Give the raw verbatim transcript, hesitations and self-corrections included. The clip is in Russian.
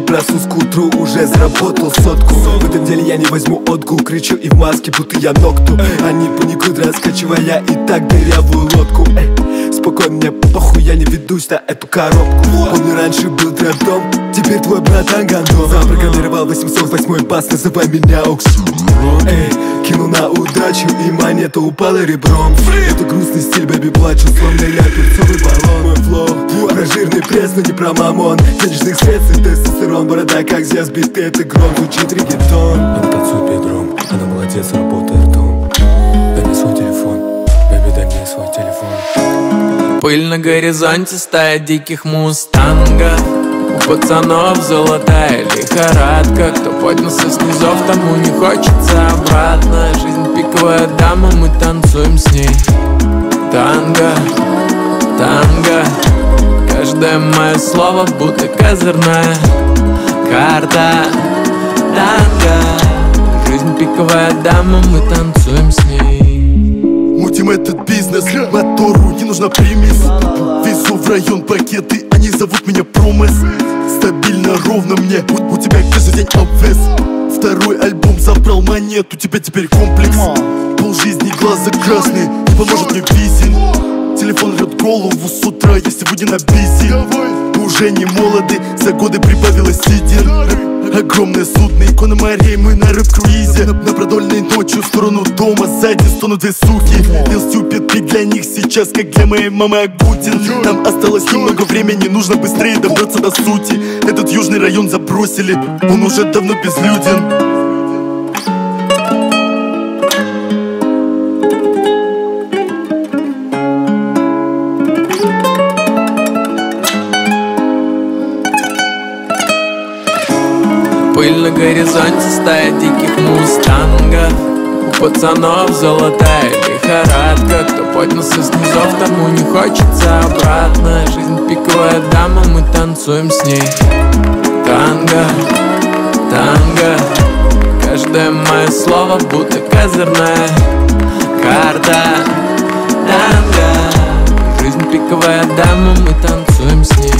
проснусь к утру, уже заработал сотку. В этом деле я не возьму отгул, кричу и в маске, будто я Нокту. Они паникуют, раскачивая и так дырявую лодку. Эй, спокойно, мне похуй, я не ведусь на эту коробку. Помню, раньше был трэп-дом, теперь твой братан гандон. Запрограммировал восемьсот восьмой бас, называй меня Оксюрон. Эй, кинул на удачу и монета упала ребром. Это грустный стиль, бэби, плачу, словно я перцовый баллон. Мой флоу, про жирный пресс, но не про мамон. Денежных средств и тестостерон, борода как зяз, биты, это гром, звучит реггетон. Она танцует бедром, она молодец, работает ртом. Дай мне свой телефон, бэби, дай мне свой телефон. Пыль на горизонте, стая диких мустангов. У пацанов золотая лихорадка. Кто поднялся с низов, тому не хочется обратно. Жизнь пиковая дама, мы танцуем с ней. Танго, танго. Каждое мое слово будто козырная карта. Танго. Жизнь пиковая дама, мы танцуем с ней. Мутим этот бизнес, мотору не нужна примесь. Везу в район пакеты, они зовут меня Промес. Стабильно, ровно мне, у, у тебя каждый день обвес. Второй альбом забрал монет, у тебя теперь комплекс. Пол жизни, глаза красные, не поможет мне визин. Телефон рвет голову с утра, я сегодня на бизи. Мы уже не молоды, за годы прибавилось седин. Огромное судно, икона морей, мы на рэп-круизе. На, на продольной ночью в сторону дома, сзади стонут две суки. Лил Стюпид пик для них сейчас, как для моей мамы Агутин. Нам осталось немного времени, нужно быстрее добраться до сути. Этот южный район забросили, он уже давно безлюден. Пыль на горизонте, стая диких мустангов. У пацанов золотая лихорадка. Кто поднялся с низов, тому не хочется обратно. Жизнь пиковая дама, мы танцуем с ней. Танго, танго. Каждое мое слово будто козырная карта. Танго. Жизнь пиковая дама, мы танцуем с ней.